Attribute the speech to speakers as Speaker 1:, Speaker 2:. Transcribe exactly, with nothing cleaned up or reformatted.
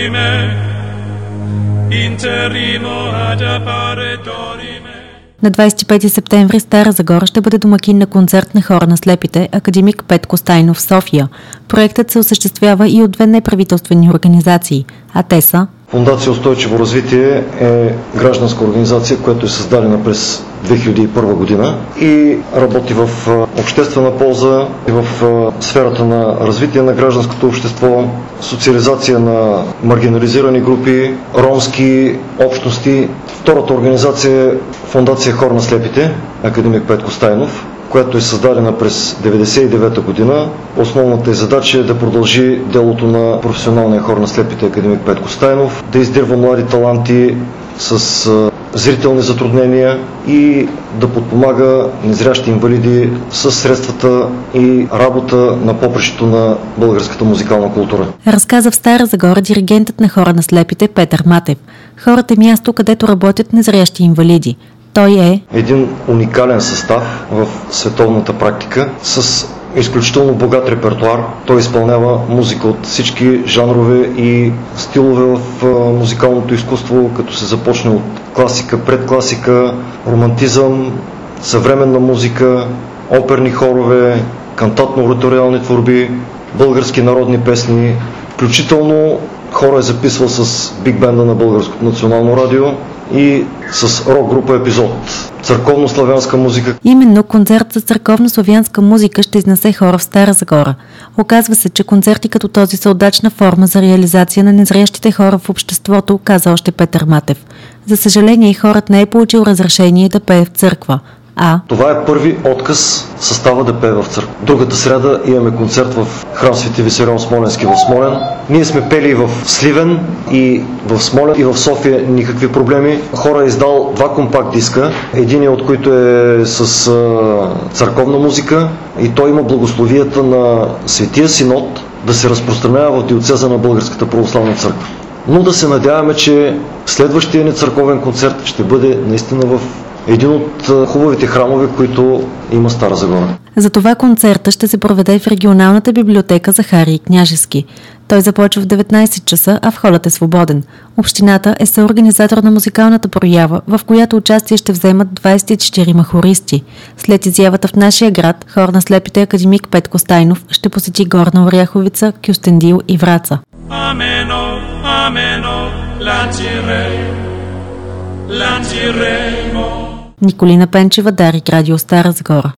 Speaker 1: dorime, interimo ad appare dorime.
Speaker 2: На двадесет и пети септември Стара Загора ще бъде домакин на концерт на хора на слепите академик Петко Стайнов в София. Проектът се осъществява и от две неправителствени организации, а те са:
Speaker 3: Фондация Устойчиво развитие е гражданска организация, която е създадена през две хиляди и първа година и работи в обществена полза и в сферата на развитие на гражданското общество, социализация на маргинализирани групи, ромски общности. Втората организация е Фондация Хора на слепите, академик Петко Стайнов, която е създадена през деветдесет и девета година. Основната е задача е да продължи делото на професионалния хор на слепите академик Петко Стайнов, да издирва млади таланти с а, зрителни затруднения и да подпомага незрящи инвалиди с средствата и работа на попрището на българската музикална култура.
Speaker 2: Разказа в Стара Загора диригентът на хора на слепите Петър Матев. Хората е място, където работят незрящи инвалиди. Той е
Speaker 3: един уникален състав в световната практика с изключително богат репертуар. Той изпълнява музика от всички жанрове и стилове в музикалното изкуство, като се започне от класика, предкласика, романтизъм, съвременна музика, оперни хорове, кантатно-ораториални творби, български народни песни, включително хора е записвал с биг бенда на Българското национално радио и с рок група Епизод. Църковно-славянска музика.
Speaker 2: Именно концерт за църковно-славянска музика ще изнесе хора в Стара Загора. Оказва се, че концерти като този са удачна форма за реализация на незрящите хора в обществото, каза още Петър Матев. За съжаление, хорът не е получил разрешение да пее в църква. А
Speaker 3: това е първи отказ състава да пее в църква. Другата сряда имаме концерт в храм Свети Висарион Смолянски в Смолян. Ние сме пели и в Сливен, и в Смолян, и в София, никакви проблеми. Хора е издал два компакт диска, един от които е с а, църковна музика и той има благословията на Светия Синод да се разпространява в диоцеза на Българската православна църква. Но да се надяваме, че следващия ни църковен концерт ще бъде наистина в един от хубавите храмове, които има Стара Загора.
Speaker 2: Затова концерта ще се проведе в регионалната библиотека Захарий Княжески. Той започва в деветнадесет часа, а входът е свободен. Общината е съорганизатор на музикалната проява, в която участие ще вземат двадесет и четирима хористи. След изявата в нашия град, хор на слепите академик Петко Стайнов ще посети Горна Оряховица, Кюстендил и Враца.
Speaker 1: Амено, амено, ланцире, ланциремо.
Speaker 2: Николина Пенчева, Дарик, Радио Стара Загора.